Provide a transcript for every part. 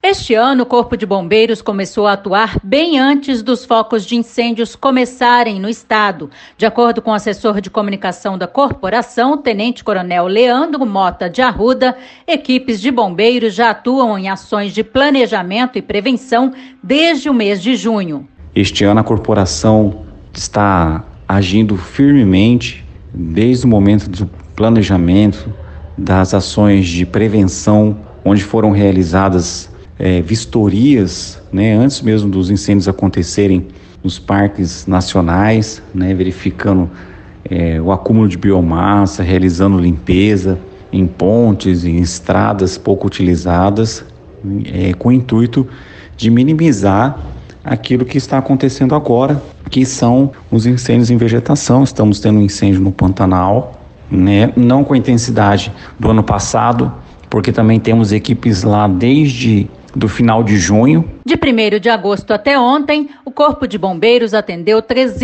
Este ano, o Corpo de Bombeiros começou a atuar bem antes dos focos de incêndios começarem no estado. De acordo com o assessor de comunicação da corporação, o tenente-coronel Leandro Mota de Arruda, equipes de bombeiros já atuam em ações de planejamento e prevenção desde o mês de junho. Este ano, a corporação está agindo firmemente desde o momento do planejamento, das ações de prevenção, onde foram realizadas vistorias, antes mesmo dos incêndios acontecerem nos parques nacionais, verificando o acúmulo de biomassa, realizando limpeza em pontes, em estradas pouco utilizadas, com o intuito de minimizar aquilo que está acontecendo agora, que são os incêndios em vegetação. Estamos tendo um incêndio no Pantanal, não com a intensidade do ano passado, porque também temos equipes lá desde do final de junho. De 1º de agosto até ontem, o Corpo de Bombeiros atendeu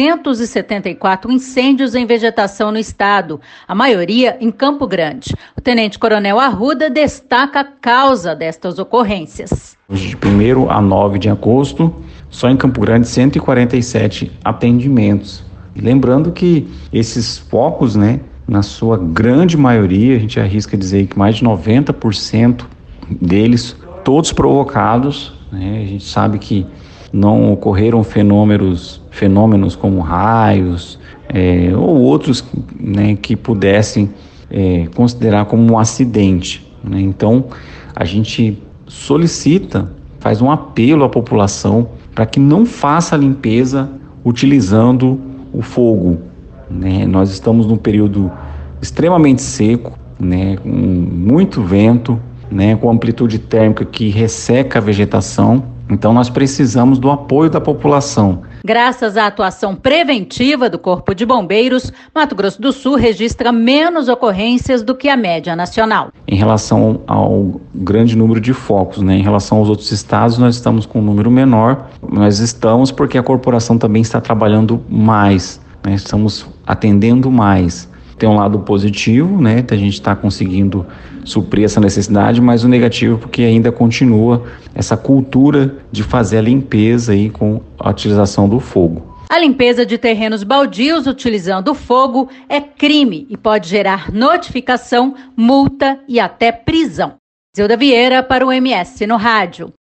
374 incêndios em vegetação no estado, a maioria em Campo Grande. O tenente-coronel Arruda destaca a causa destas ocorrências. De 1º a 9 de agosto, só em Campo Grande, 147 atendimentos. Lembrando que esses focos, na sua grande maioria, a gente arrisca dizer que mais de 90% deles, todos provocados, A gente sabe que não ocorreram fenômenos como raios ou outros, que pudessem considerar como um acidente. Então, a gente solicita, faz um apelo à população para que não faça a limpeza utilizando o fogo. Nós estamos num período extremamente seco, com muito vento, com amplitude térmica que resseca a vegetação. Então nós precisamos do apoio da população. Graças à atuação preventiva do Corpo de Bombeiros, Mato Grosso do Sul registra menos ocorrências do que a média nacional. Em relação ao grande número de focos, em relação aos outros estados, nós estamos com um número menor. Nós estamos porque a corporação também está trabalhando mais, estamos atendendo mais. Tem um lado positivo, a gente está conseguindo suprir essa necessidade, mas o negativo porque ainda continua essa cultura de fazer a limpeza aí com a utilização do fogo. A limpeza de terrenos baldios utilizando o fogo é crime e pode gerar notificação, multa e até prisão. Zilda Vieira para o MS no Rádio.